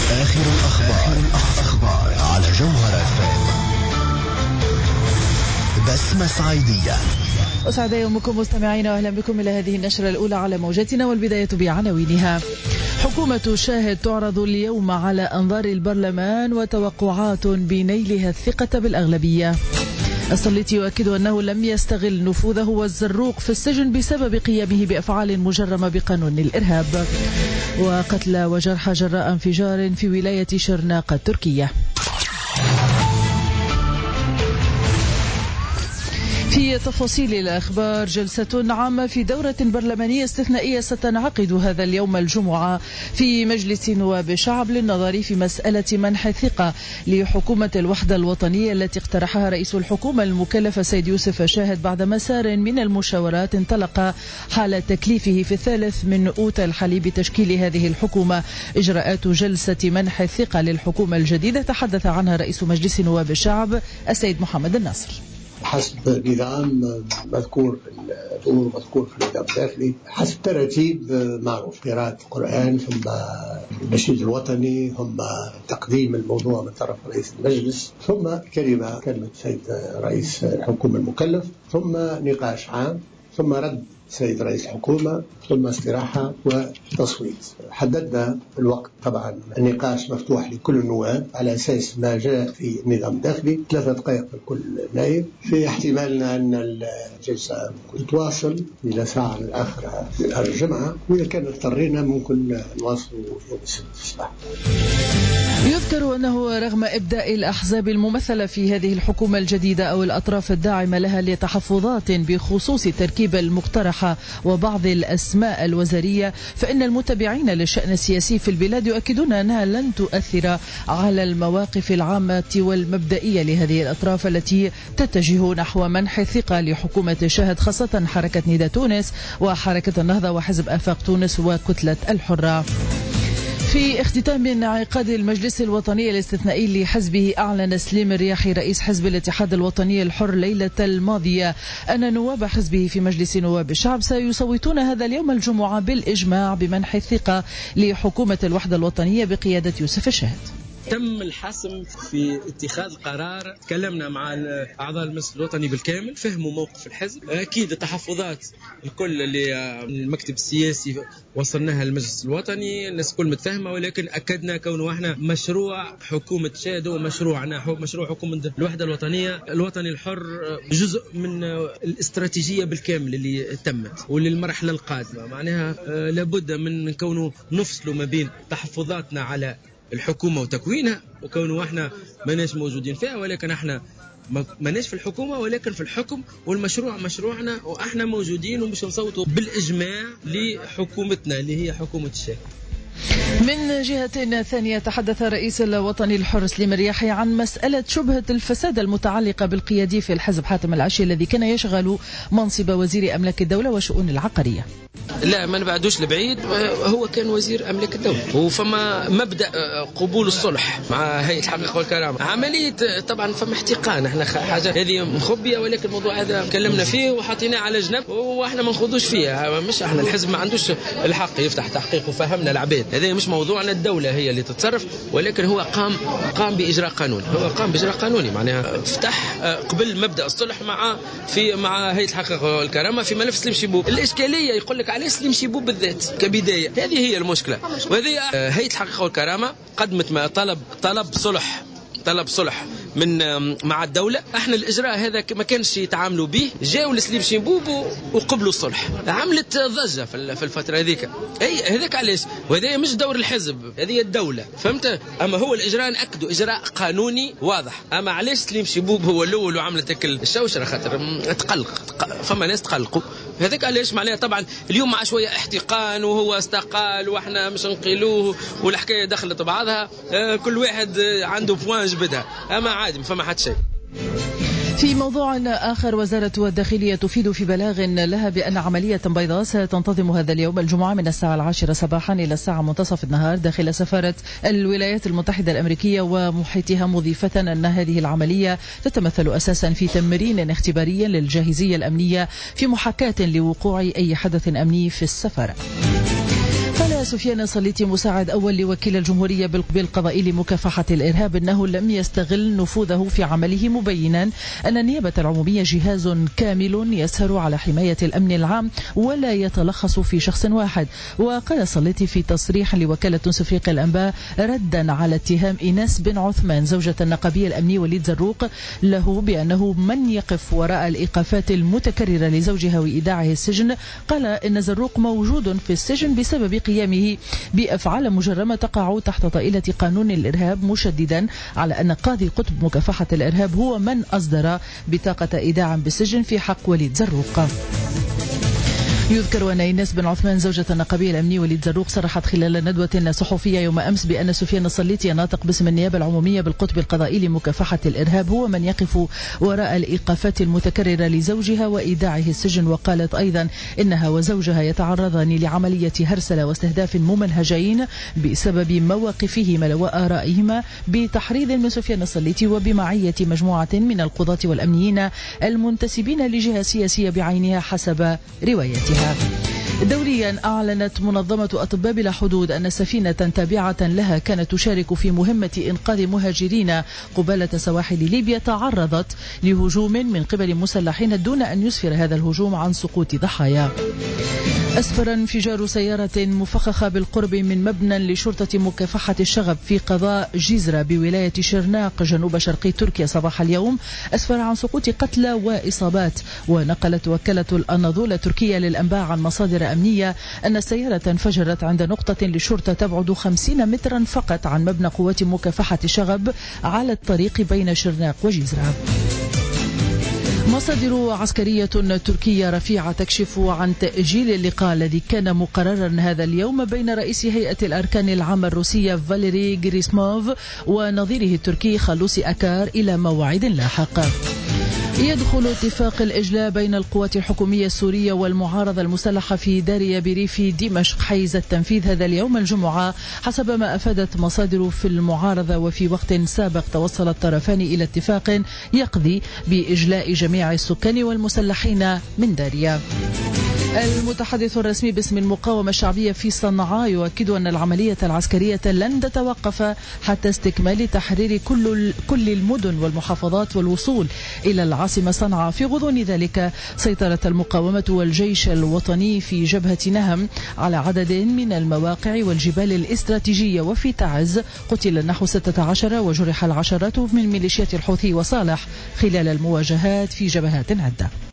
آخر الأخبار على جوهر FM. بسمة صعيدية. أسعد يومكم مستمعين، وأهلا بكم إلى هذه النشرة الأولى على موجتنا، والبداية بعناوينها. حكومة شاهد تعرض اليوم على أنظار البرلمان وتوقعات بنيلها الثقة بالأغلبية. السلطي يؤكد أنه لم يستغل نفوذه والزروق في السجن بسبب قيامه بأفعال مجرمة بقانون الإرهاب. وقتلى وجرحى جراء انفجار في ولاية شرناق التركية. في تفاصيل الأخبار، جلسة عامة في دورة برلمانية استثنائية ستنعقد هذا اليوم الجمعة في مجلس نواب الشعب للنظر في مسألة منح الثقة لحكومة الوحدة الوطنية التي اقترحها رئيس الحكومة المكلف السيد يوسف شاهد بعد مسار من المشاورات انطلق حال تكليفه في 3 من أوت الحالي بتشكيل هذه الحكومة. إجراءات جلسة منح الثقة للحكومة الجديدة تحدث عنها رئيس مجلس نواب الشعب السيد محمد الناصر. حسب نظام مذكور في الدستور مذكور في النظام الداخلي، حسب ترتيب معروف: قراءة القرآن، ثم النشيد الوطني، ثم تقديم الموضوع من طرف رئيس المجلس، ثم كلمة سيد رئيس الحكومة المكلف، ثم نقاش عام، ثم رد سيد رئيس الحكومة، ثم استراحة وتصويت. حددنا الوقت، طبعا النقاش مفتوح لكل النواب على أساس ما جاء في النظام الداخلي، 3 دقائق لكل نائب. في احتمالنا أن الجلسة تتواصل إلى ساعة الآخرة في نهار الجمعة، وإذا كان اضطرينا ممكن نواصل يوم السبت الصباح. يذكر أنه رغم إبداء الأحزاب الممثلة في هذه الحكومة الجديدة أو الأطراف الداعمة لها لتحفظات بخصوص التركيبة المقترحة وبعض الأسماء الوزارية، فإن المتابعين للشأن السياسي في البلاد يؤكدون أنها لن تؤثر على المواقف العامة والمبدئية لهذه الأطراف التي تتجه نحو منح الثقة لحكومة شاهد، خاصة حركة ندى تونس وحركة النهضة وحزب آفاق تونس وكتلة الحرة. في اختتام انعقاد المجلس الوطني الاستثنائي لحزبه، أعلن سليم الرياحي رئيس حزب الاتحاد الوطني الحر ليلة الماضية أن نواب حزبه في مجلس نواب الشعب سيصوتون هذا اليوم الجمعة بالإجماع بمنح الثقة لحكومة الوحدة الوطنية بقيادة يوسف الشاهد. تم الحسم في اتخاذ قرار. تكلمنا مع أعضاء المجلس الوطني بالكامل، فهموا موقف الحزب. أكيد التحفظات الكل اللي المكتب السياسي وصلناها للمجلس الوطني الناس كل متفاهمة، ولكن أكدنا كونه احنا مشروع حكومة شاهد ومشروعنا مشروع حكومة الوحدة الوطنية الوطني الحر جزء من الاستراتيجية بالكامل اللي تمت وللمرحلة القادمة. معناها لابد من كونه نفصلوا ما بين تحفظاتنا على الحكومة وتكوينها، وكونه احنا ماناش موجودين فيها، ولكن احنا ماناش في الحكومة ولكن في الحكم، والمشروع مشروعنا واحنا موجودين ومش نصوتوا بالإجماع لحكومتنا اللي هي حكومة الشاهد. من جهة ثانية، تحدث رئيس الوطني الحر سليم الرياحي عن مسألة شبهة الفساد المتعلقة بالقيادي في الحزب حاتم العشي الذي كان يشغل منصب وزير أملاك الدولة وشؤون العقارية. لا، ما نبعدوش لبعيد، هو كان وزير أملاك الدولة، وفما مبدأ قبول الصلح مع هيئة الحقيقة والكرامة. عملية طبعا فما احتقان، احنا حاجة هذه مخبية، ولكن الموضوع هذا تكلمنا فيه وحطيناه على جنب واحنا ما نخوضوش فيه. مش احنا الحزب ما عندوش الحق يفتح تحقيق، وفهمنا العباد هذا مش موضوعنا، الدولة هي اللي تتصرف، ولكن هو قام بإجراء قانوني. هو قام بإجراء قانوني، معناها فتح قبل مبدأ الصلح مع هيئة الحقيقة والكرامة في ملف سليم شيبوب. الإشكالية يقول لك عليه سليم شيبوب بالذات كبداية، هذه هي المشكلة. وهذه هيئة الحقيقة والكرامة قدمت ما طلب صلح من مع الدولة. احنا الإجراء هذا ما كانش يتعاملوا به، جاءوا لسليم شيبوب وقبلوا الصلح، عملت ضجة في الفترة هذيك. هذاك علاش، وهذا مش دور الحزب، هذه الدولة، فهمت؟ أما هو الإجراء نأكدوا إجراء قانوني واضح. أما علاش سليم شيبوب هو الأول وعملت الشوشرة؟ خاطر فما ناس تقلقوا. هذاك علاش معناها طبعا اليوم مع شوية احتقان وهو استقال واحنا مش نقيلوه والحكاية دخلت بعضها، كل واحد عنده بوان جبدها، أما عادي ما فما حد شيء. في موضوع آخر، وزارة الداخلية تفيد في بلاغ لها بأن عملية بيضاء ستنتظم هذا اليوم الجمعة من الساعة 10 صباحا إلى الساعة منتصف النهار داخل سفارة الولايات المتحدة الأمريكية ومحيطها، مضيفة أن هذه العملية تتمثل أساسا في تمرين اختباري للجاهزية الأمنية في محاكاة لوقوع أي حدث أمني في السفارة. قال سفيان صليتي مساعد أول لوكيل الجمهورية بالقضاء لمكافحة الإرهاب أنه لم يستغل نفوذه في عمله، مبينا أن النيابة العمومية جهاز كامل يسهر على حماية الأمن العام ولا يتلخص في شخص واحد. وقال صليتي في تصريح لوكالة تونس أفريقيا الأنباء ردا على اتهام إيناس بن عثمان زوجة النقابي الأمني وليد زروق له بأنه من يقف وراء الإيقافات المتكررة لزوجها وإيداعه السجن. قال إن زروق موجود في السجن بسبب قيامه بأفعال مجرمة تقع تحت طائلة قانون الإرهاب، مشددا على أن قاضي قطب مكافحة الإرهاب هو من أصدر بطاقة إيداع بالسجن في حق وليد زروق. يذكر أن إيناس بن عثمان زوجة النقابي الأمني وليد زروق صرحت خلال ندوة صحفية يوم أمس بأن سفيان الصليتي ناطق باسم النيابة العمومية بالقطب القضائي لمكافحة الإرهاب هو من يقف وراء الإيقافات المتكررة لزوجها وإيداعه السجن. وقالت أيضا إنها وزوجها يتعرضان لعملية هرسلة واستهداف ممنهجين بسبب مواقفهما وآرائهما، بتحريض من سفيان الصليتي وبمعية مجموعة من القضاة والأمنيين المنتسبين لجهة سياسية بعينها حسب روايتها. دوليا أعلنت منظمة أطباء بلا حدود أن سفينة تابعة لها كانت تشارك في مهمة إنقاذ مهاجرين قبالة سواحل ليبيا تعرضت لهجوم من قبل مسلحين دون أن يسفر هذا الهجوم عن سقوط ضحايا. أسفر انفجار سيارة مفخخة بالقرب من مبنى لشرطة مكافحة الشغب في قضاء جزرة بولاية شرناق جنوب شرقي تركيا صباح اليوم، أسفر عن سقوط قتلى وإصابات. ونقلت وكالة الأناضول التركية للأنباء عن مصادر أمنية أن السيارة انفجرت عند نقطة للشرطة تبعد 50 مترا فقط عن مبنى قوات مكافحة الشغب على الطريق بين شرناق وجزرة. مصادر عسكرية تركية رفيعة تكشف عن تأجيل اللقاء الذي كان مقررا هذا اليوم بين رئيس هيئة الأركان العامة الروسية فاليري غيريسموف ونظيره التركي خلوصي أكار إلى موعد لاحق. يدخل اتفاق الإجلاء بين القوات الحكومية السورية والمعارضة المسلحة في داريا بريف دمشق حيز التنفيذ هذا اليوم الجمعة حسب ما أفادت مصادر في المعارضة. وفي وقت سابق توصل الطرفان إلى اتفاق يقضي بإجلاء جميع السكان والمسلحين من داريا. المتحدث الرسمي باسم المقاومة الشعبية في صنعاء يؤكد أن العملية العسكرية لن تتوقف حتى استكمال تحرير كل المدن والمحافظات والوصول إلى العاصمة صنعاء. في غضون ذلك سيطرت المقاومة والجيش الوطني في جبهة نهم على عدد من المواقع والجبال الاستراتيجية. وفي تعز قتل نحو 16 وجرح العشرات من ميليشيات الحوثي وصالح خلال المواجهات في جبهات عدة.